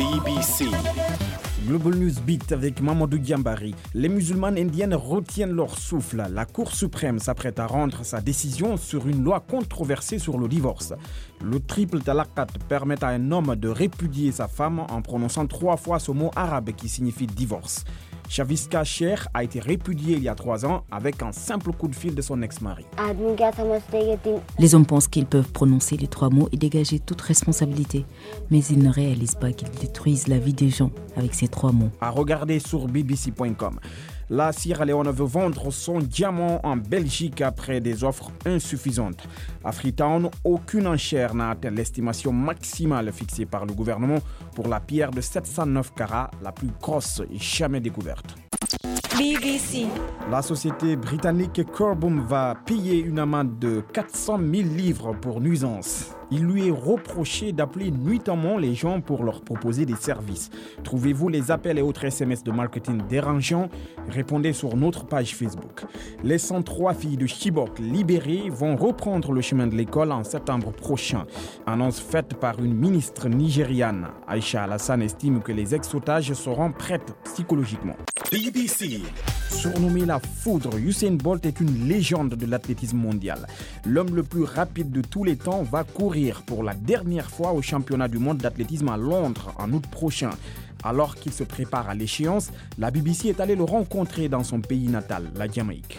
BBC. Global News Beat avec Mamadou Diambari. Les musulmanes indiennes retiennent leur souffle. La Cour suprême s'apprête à rendre sa décision sur une loi controversée sur le divorce. Le triple talaqat permet à un homme de répudier sa femme en prononçant 3 fois ce mot arabe qui signifie divorce. Shaviska Sheikh a été répudiée il y a 3 ans avec un simple coup de fil de son ex-mari. Les hommes pensent qu'ils peuvent prononcer les 3 mots et dégager toute responsabilité, mais ils ne réalisent pas qu'ils détruisent la vie des gens avec ces 3 mots. À regarder sur bbc.com. La Sierra Leone veut vendre son diamant en Belgique après des offres insuffisantes. À Freetown, aucune enchère n'a atteint l'estimation maximale fixée par le gouvernement pour la pierre de 709 carats, la plus grosse jamais découverte. BBC. La société britannique Curboom va payer une amende de 400 000 livres pour nuisance. Il lui est reproché d'appeler nuitamment les gens pour leur proposer des services. Trouvez-vous les appels et autres SMS de marketing dérangeants? Répondez sur notre page Facebook. Les 103 filles de Chibok libérées vont reprendre le chemin de l'école en septembre prochain. Annonce faite par une ministre nigériane. Aïcha Alassane estime que les ex-otages seront prêtes psychologiquement. BBC. Surnommé la foudre, Usain Bolt est une légende de l'athlétisme mondial. L'homme le plus rapide de tous les temps va courir pour la dernière fois au championnat du monde d'athlétisme à Londres en août prochain. Alors qu'il se prépare à l'échéance, la BBC est allée le rencontrer dans son pays natal, la Jamaïque.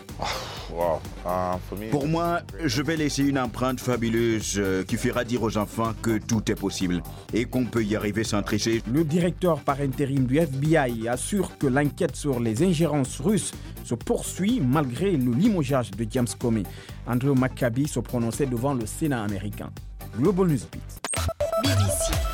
Pour moi, je vais laisser une empreinte fabuleuse qui fera dire aux enfants que tout est possible et qu'on peut y arriver sans tricher. Le directeur par intérim du FBI assure que l'enquête sur les ingérences russes se poursuit malgré le limogeage de James Comey. Andrew McCabe se prononçait devant le Sénat américain. Global News Beat. BBC.